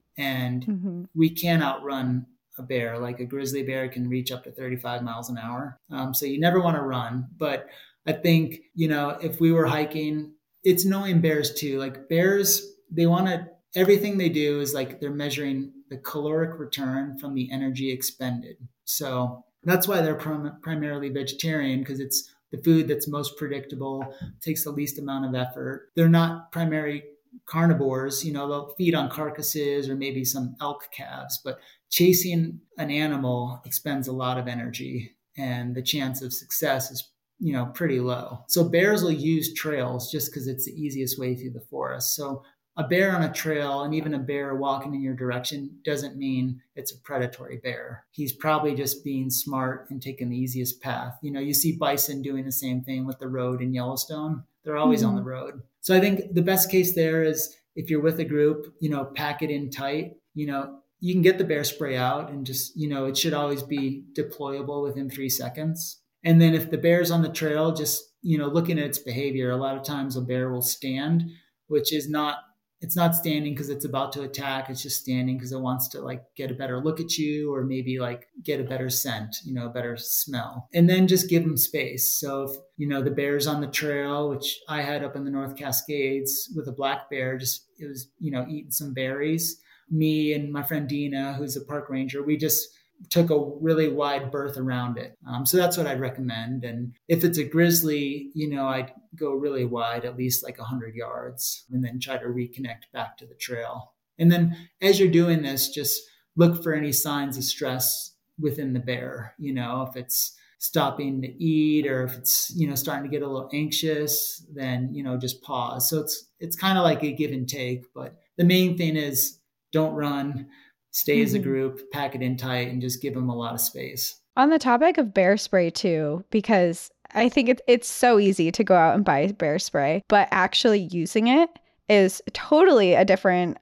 Speaker 7: And we can outrun a bear. Like a grizzly bear can reach up to 35 miles an hour. So you never want to run. But I think, if we were hiking, it's knowing bears too. Like bears, everything they do is like they're measuring the caloric return from the energy expended. So that's why they're primarily vegetarian, because it's the food that's most predictable, takes the least amount of effort. They're not primary carnivores. They'll feed on carcasses or maybe some elk calves, but chasing an animal expends a lot of energy and the chance of success is pretty low. So bears will use trails just because it's the easiest way through the forest. So a bear on a trail and even a bear walking in your direction doesn't mean it's a predatory bear. He's probably just being smart and taking the easiest path. You see bison doing the same thing with the road in Yellowstone. They're always on the road. So I think the best case there is if you're with a group, pack it in tight. You can get the bear spray out and just, it should always be deployable within 3 seconds. And then if the bear's on the trail, just, looking at its behavior, a lot of times a bear will stand, which is it's not standing because it's about to attack. It's just standing because it wants to like get a better look at you or maybe like get a better scent, a better smell. And then just give them space. So if, the bear's on the trail, which I had up in the North Cascades with a black bear, it was, eating some berries. Me and my friend Dina, who's a park ranger, we just took a really wide berth around it. So that's what I'd recommend. And if it's a grizzly, I'd go really wide, at least like 100 yards, and then try to reconnect back to the trail. And then as you're doing this, just look for any signs of stress within the bear. If it's stopping to eat or if it's, starting to get a little anxious, then, just pause. So it's kind of like a give and take, but the main thing is don't run. Stay as a group, pack it in tight, and just give them a lot of space.
Speaker 5: On the topic of bear spray too, because I think it's so easy to go out and buy bear spray, but actually using it is totally a different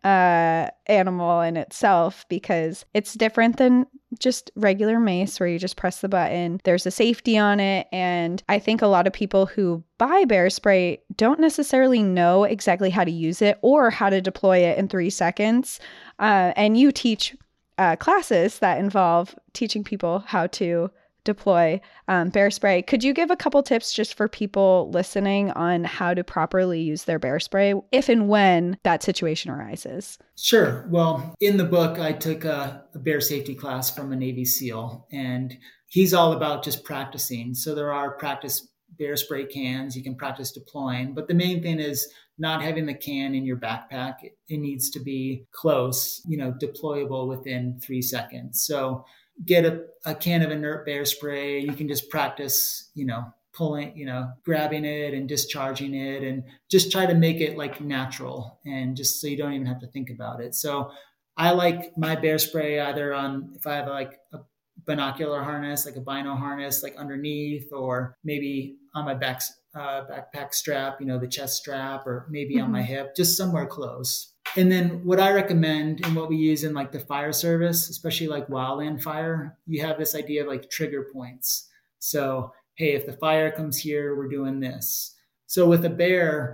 Speaker 5: animal in itself because it's different than just regular mace where you just press the button. There's a safety on it. And I think a lot of people who buy bear spray don't necessarily know exactly how to use it or how to deploy it in 3 seconds. And you teach classes that involve teaching people how to deploy bear spray. Could you give a couple tips just for people listening on how to properly use their bear spray if and when that situation arises?
Speaker 7: Sure. Well, in the book, I took a bear safety class from a Navy SEAL, and he's all about just practicing. So there are practice bear spray cans you can practice deploying, but the main thing is not having the can in your backpack. It needs to be close, deployable within 3 seconds. So get a can of inert bear spray. You can just practice, pulling, grabbing it and discharging it and just try to make it like natural and just so you don't even have to think about it. So I like my bear spray either if I have like a binocular harness, like a bino harness, like underneath, or maybe on my backpack strap, the chest strap, or maybe on my hip, just somewhere close. And then what I recommend and what we use in like the fire service, especially like wildland fire, you have this idea of like trigger points. So, hey, if the fire comes here, we're doing this. So with a bear,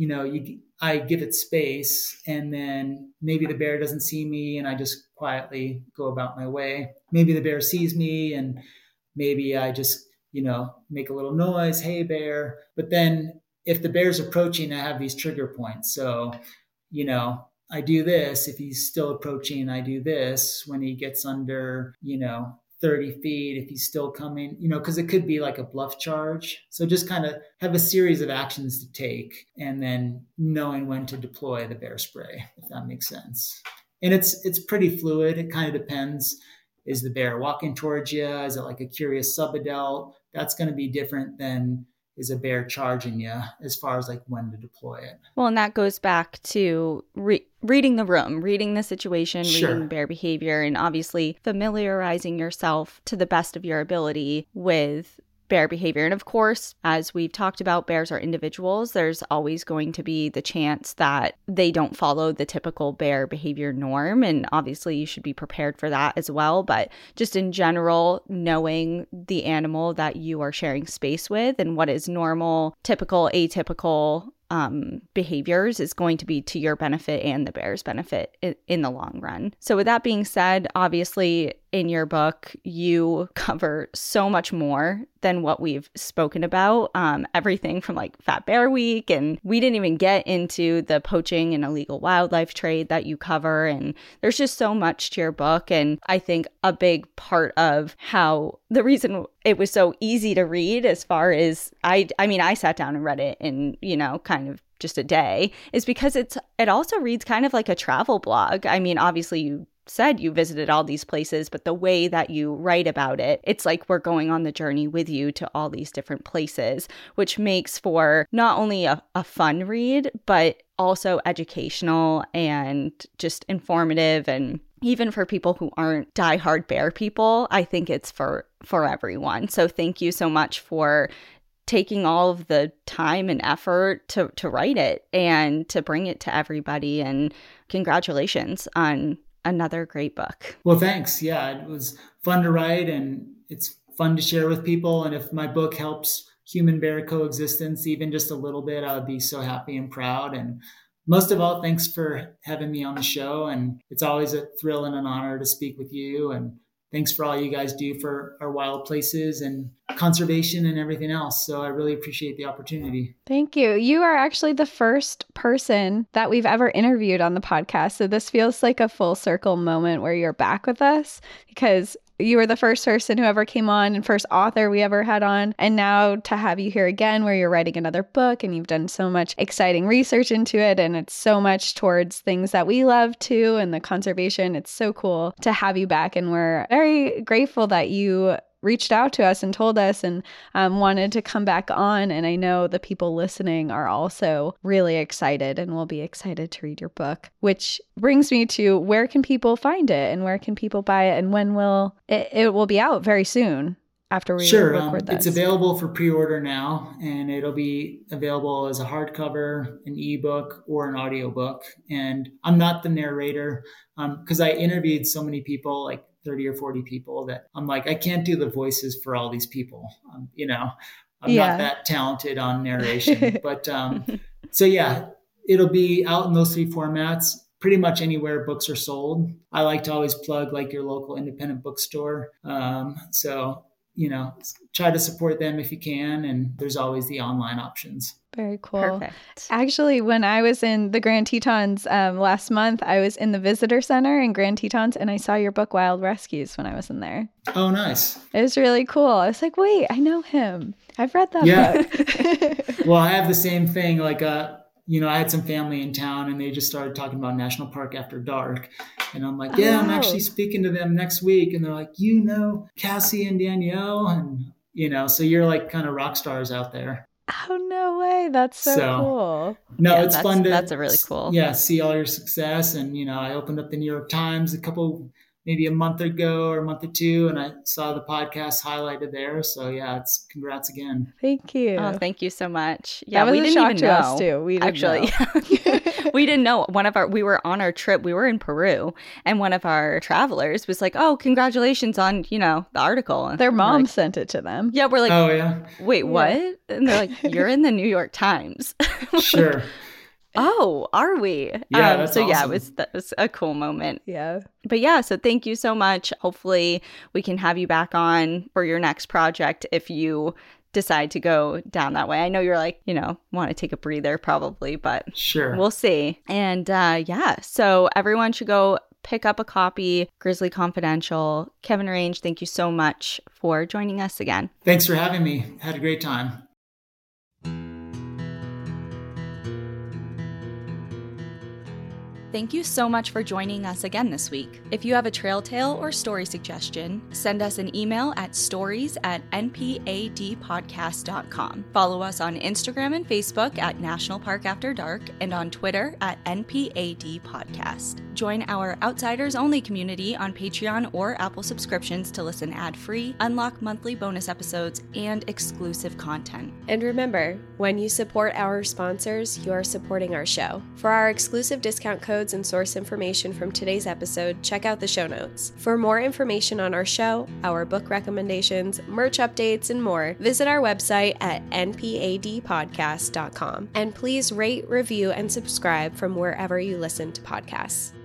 Speaker 7: I give it space, and then maybe the bear doesn't see me and I just quietly go about my way. Maybe the bear sees me and maybe I just, make a little noise, hey bear. But then if the bear's approaching, I have these trigger points. So, I do this. If he's still approaching, I do this. When he gets under, 30 feet, if he's still coming, because it could be like a bluff charge. So just kind of have a series of actions to take and then knowing when to deploy the bear spray, if that makes sense. And it's pretty fluid. It kind of depends. Is the bear walking towards you? Is it like a curious subadult? That's going to be different than is a bear charging you as far as like when to deploy it.
Speaker 6: Well, and that goes back to reading the room, reading the situation,
Speaker 7: Sure.
Speaker 6: reading bear behavior, and obviously familiarizing yourself to the best of your ability with bear behavior. And of course, as we've talked about, bears are individuals. There's always going to be the chance that they don't follow the typical bear behavior norm. And obviously you should be prepared for that as well. But just in general, knowing the animal that you are sharing space with and what is normal, typical, atypical behaviors is going to be to your benefit and the bear's benefit in the long run. So with that being said, obviously in your book, you cover so much more than what we've spoken about. Everything from like Fat Bear Week, and we didn't even get into the poaching and illegal wildlife trade that you cover. And there's just so much to your book. And I think a big part of how the reason it was so easy to read, as far as I sat down and read it in, kind of just a day, is because it also reads kind of like a travel blog. I mean, obviously you said you visited all these places, but the way that you write about it, it's like we're going on the journey with you to all these different places, which makes for not only a fun read, but also educational and just informative. And even for people who aren't diehard bear people, I think it's for everyone. So thank you so much for taking all of the time and effort to write it and to bring it to everybody. And congratulations on another great book.
Speaker 7: Well, thanks. Yeah, it was fun to write and it's fun to share with people. And if my book helps human bear coexistence even just a little bit, I would be so happy and proud. And most of all, thanks for having me on the show. And it's always a thrill and an honor to speak with you. And thanks for all you guys do for our wild places and conservation and everything else. So I really appreciate the opportunity.
Speaker 5: Thank you. You are actually the first person that we've ever interviewed on the podcast. So this feels like a full circle moment where you're back with us, because you were the first person who ever came on and first author we ever had on. And now to have you here again, where you're writing another book and you've done so much exciting research into it. And it's so much towards things that we love too, and the conservation. It's so cool to have you back. And we're very grateful that you reached out to us and told us and wanted to come back on. And I know the people listening are also really excited and will be excited to read your book, which brings me to where can people find it and where can people buy it, and when will it will be out very soon after we record this.
Speaker 7: It's available for pre-order now, and it'll be available as a hardcover, an ebook, or an audiobook. And I'm not the narrator because I interviewed so many people, like 30 or 40 people, that I'm like, I can't do the voices for all these people. I'm not that talented on narration. But so yeah, it'll be out in those three formats, pretty much anywhere books are sold. I like to always plug like your local independent bookstore. So, try to support them if you can. And there's always the online options.
Speaker 5: Very cool.
Speaker 6: Perfect.
Speaker 5: Actually, when I was in the Grand Tetons last month, I was in the visitor center in Grand Tetons and I saw your book, Wild Rescues, when I was in there.
Speaker 7: Oh, nice.
Speaker 5: It was really cool. I was like, wait, I know him. I've read that book.
Speaker 7: Well, I have the same thing. Like, I had some family in town and they just started talking about National Park After Dark. And I'm like, yeah, I'm actually speaking to them next week. And they're like, Cassie and Danielle. And, so you're like kind of rock stars out there.
Speaker 5: Oh, no way. That's so cool.
Speaker 7: No, it's fun to.
Speaker 6: That's a really cool.
Speaker 7: Yeah, see all your success. And, I opened up the New York Times maybe a month ago or a month or two, and I saw the podcast highlighted there. So yeah, it's congrats again.
Speaker 5: Thank you.
Speaker 6: Oh, thank you so much. Yeah,
Speaker 5: that was
Speaker 6: we
Speaker 5: a
Speaker 6: didn't
Speaker 5: shock
Speaker 6: even
Speaker 5: to
Speaker 6: know.
Speaker 5: us too. We didn't know.
Speaker 6: We didn't know. We were on our trip. We were in Peru, and one of our travelers was like, "Oh, congratulations on, the article."
Speaker 5: Their mom
Speaker 6: like,
Speaker 5: sent it to them.
Speaker 6: Yeah, we're like,
Speaker 7: "Oh yeah,
Speaker 6: wait, what?" And they're like, "You're in the New York Times."
Speaker 7: Sure.
Speaker 6: Oh, are we?
Speaker 7: Yeah, that's
Speaker 6: so
Speaker 7: awesome.
Speaker 6: yeah, that was a cool moment.
Speaker 5: Yeah.
Speaker 6: But yeah, so thank you so much. Hopefully we can have you back on for your next project if you decide to go down that way. I know you're like, want to take a breather probably, but
Speaker 7: sure,
Speaker 6: we'll see. And so everyone should go pick up a copy, Grizzly Confidential. Kevin Range, thank you so much for joining us again.
Speaker 7: Thanks for having me. Had a great time.
Speaker 6: Thank you so much for joining us again this week. If you have a trail tale or story suggestion, send us an email at stories@npadpodcast.com. Follow us on Instagram and Facebook at National Park After Dark and on Twitter at NPAD Podcast. Join our Outsiders Only community on Patreon or Apple subscriptions to listen ad-free, unlock monthly bonus episodes, and exclusive content.
Speaker 9: And remember, when you support our sponsors, you are supporting our show. For our exclusive discount codes and source information from today's episode, check out the show notes. For more information on our show, our book recommendations, merch updates, and more, visit our website at npadpodcast.com. And please rate, review, and subscribe from wherever you listen to podcasts.